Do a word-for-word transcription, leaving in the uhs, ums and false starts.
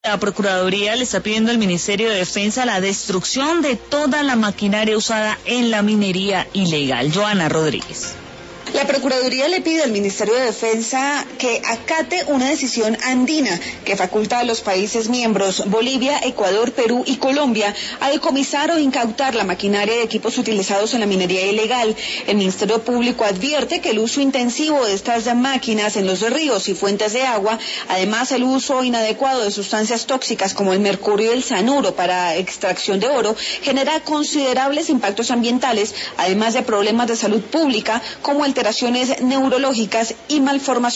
La Procuraduría le está pidiendo al Ministerio de Defensa la destrucción de toda la maquinaria usada en la minería ilegal. Joana Rodríguez. La Procuraduría le pide al Ministerio de Defensa que acate una decisión andina que faculta a los países miembros, Bolivia, Ecuador, Perú y Colombia, a decomisar o incautar la maquinaria y equipos utilizados en la minería ilegal. El Ministerio Público advierte que el uso intensivo de estas máquinas en los ríos y fuentes de agua, además el uso inadecuado de sustancias tóxicas como el mercurio y el cianuro para extracción de oro, genera considerables impactos ambientales, además de problemas de salud pública como alteraciones neurológicas y malformaciones.